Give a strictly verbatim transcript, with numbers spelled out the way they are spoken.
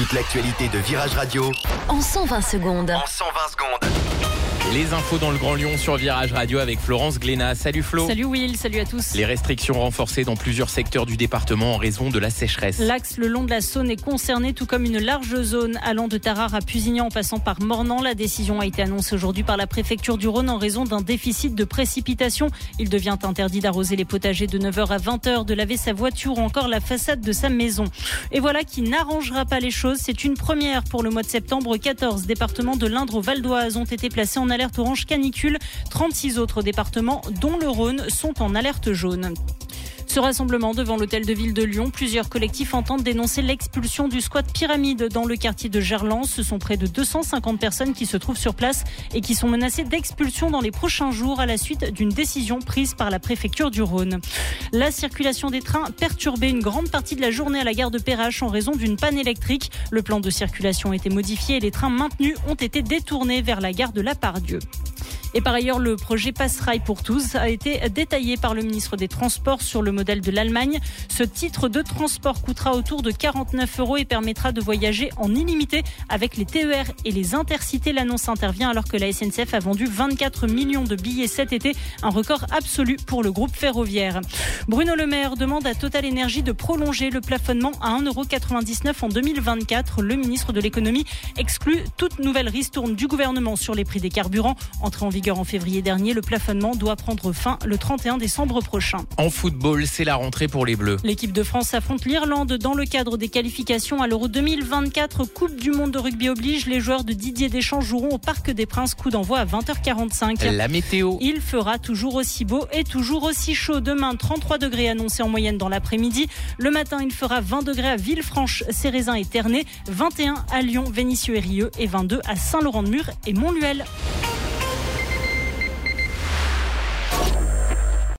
Toute l'actualité de Virage Radio en cent vingt secondes. En cent vingt secondes. Les infos dans le Grand Lyon sur Virage Radio avec Florence Glénat. Salut Flo. Salut Will, salut à tous. Les restrictions renforcées dans plusieurs secteurs du département en raison de la sécheresse. L'axe le long de la Saône est concerné, tout comme une large zone allant de Tarare à Pusignan en passant par Mornan. La décision a été annoncée aujourd'hui par la préfecture du Rhône en raison d'un déficit de précipitations. Il devient interdit d'arroser les potagers de neuf heures à vingt heures, de laver sa voiture ou encore la façade de sa maison. Et voilà qui n'arrangera pas les choses. C'est une première pour le mois de septembre. quatorze départements de l'Indre au Val d'Oise ont été placés en alerte orange canicule. trente-six autres départements, dont le Rhône, sont en alerte jaune. Ce rassemblement devant l'hôtel de ville de Lyon, plusieurs collectifs entendent dénoncer l'expulsion du squat Pyramide dans le quartier de Gerland. Ce sont près de deux cent cinquante personnes qui se trouvent sur place et qui sont menacées d'expulsion dans les prochains jours à la suite d'une décision prise par la préfecture du Rhône. La circulation des trains perturbée une grande partie de la journée à la gare de Perrache en raison d'une panne électrique. Le plan de circulation a été modifié et les trains maintenus ont été détournés vers la gare de La Part-Dieu. Et par ailleurs, le projet Passerail pour tous a été détaillé par le ministre des Transports sur le modèle de l'Allemagne. Ce titre de transport coûtera autour de quarante-neuf euros et permettra de voyager en illimité avec les T E R et les Intercités. L'annonce intervient alors que la S N C F a vendu vingt-quatre millions de billets cet été, un record absolu pour le groupe ferroviaire. Bruno Le Maire demande à Total Énergie de prolonger le plafonnement à un euro quatre-vingt-dix-neuf en deux mille vingt-quatre. Le ministre de l'économie exclut toute nouvelle ristourne du gouvernement sur les prix des carburants. Entré en vigueur en février dernier, le plafonnement doit prendre fin le trente et un décembre prochain. En football, c'est la rentrée pour les Bleus. L'équipe de France affronte l'Irlande dans le cadre des qualifications à l'Euro deux mille vingt-quatre. Coupe du monde de rugby oblige, les joueurs de Didier Deschamps joueront au Parc des Princes. Coup d'envoi à vingt heures quarante-cinq. La météo. Il fera toujours aussi beau et toujours aussi chaud. Demain, trente-trois degrés annoncés en moyenne dans l'après-midi. Le matin, il fera vingt degrés à Villefranche, Cérézin et Ternay, vingt et un à Lyon, Vénissieux et Rieux et vingt-deux à Saint-Laurent-de-Mur et Montluel.